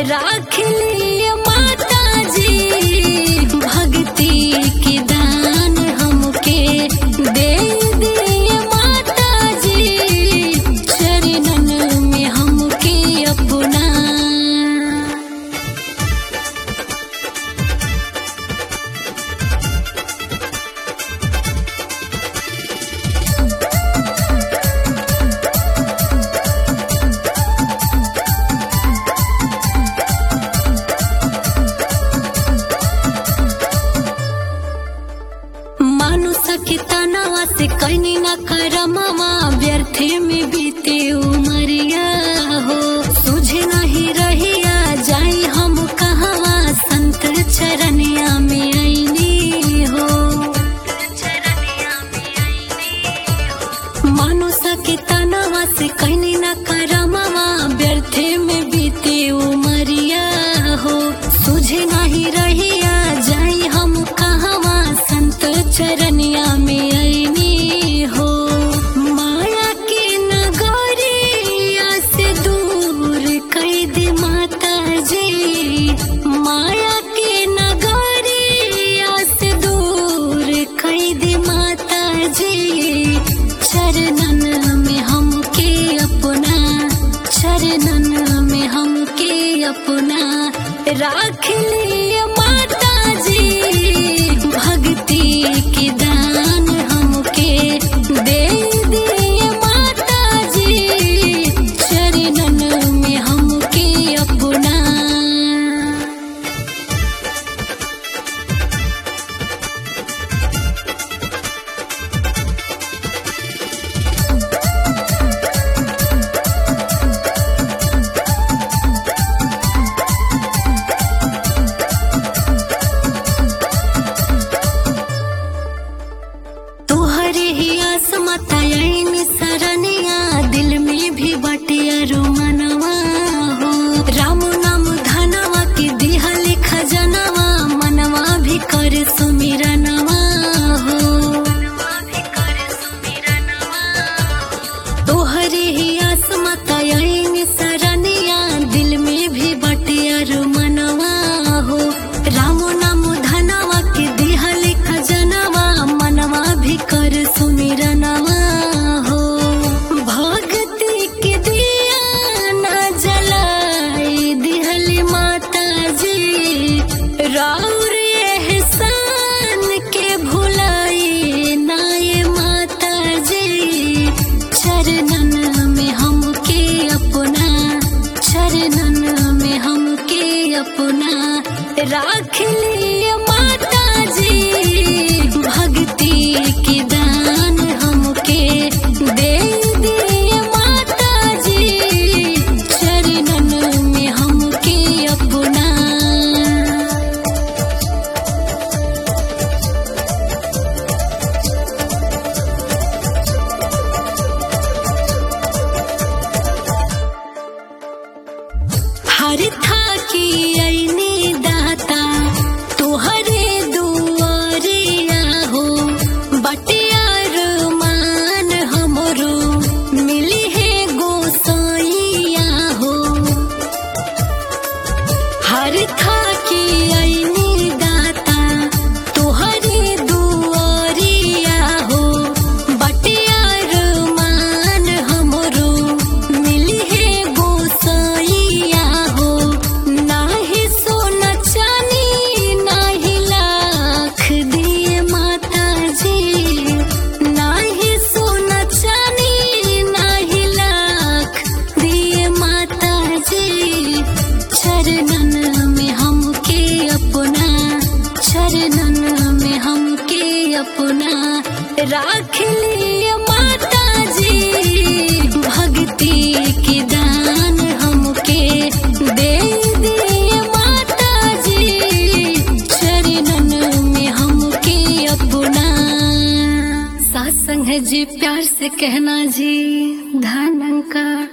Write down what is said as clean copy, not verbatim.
राख लिए माता जी भक्ति के दान हमके दे दिए माता जी चरणन में हमके अपना। मानुष के तनावा से कहीं न करमवा व्यर्थे में बीते उमरिया हो। सुझे नहीं रहिया जाई हम कहवा संत चरनिया में आईनी हो। मानुष के तनावा से कहीं न करमवा व्यर्थे में बीते उमरिया हो। सुझे नहीं रहिया जाई हम कहवा संत चरनिया में आईनी हो। माया के नगरिया से दूर कैद माता जी। माया के नगरिया से दूर कैद माता जी चरणन में हमके अपना। चरणन में हमके अपना राख लिए माता जी भक्ति के दान हमके दे दिए माता जी चरणन में हमके अपना। तोहरे ही आसमत आईनी सरनिया दिल में भी बटिया रोमनवा हो। राम नाम धनवा के दिहल खजनवा मनवा भी कर सुमिरनवा हो। तोहरे ही आसमत आईनी सरनिया दिल में भी बटिया रोमनवा हो। राम नाम धनवा के दिहल खजनवा मनवा भी कर सुमिरनवा हो। भक्ति के दिया न जलाई दिहल माता जी। राउर एहसान के भुलाई ना ये माता जी चरणन में हमके अपना। चरणन में हमके अपना राख लिए माता जी भक्ति के दान हमके दे दिए माता जी चरणन में हमके अपना। हर था की आईनी दाता तोहरे दुआरिया हो। बटिया मान हमरो मिली है गोसाइया हो। हर था की आईनी दाता तोहरे दुआरिया हो। बटिया मान हमरो मिली है गोसाइया हो। नाही सोना चानी नाही लाख दिए माता जी। नाही सोना चानी नाही लाख दिए माता जी चरणन में हमके अपना। चरणन में हमके अपना राख लिए माता जी भक्ति के दान हमके दे दिए माता जी चरणन में हमके अपना। सासंग है जी प्यार से कहना जी धन का।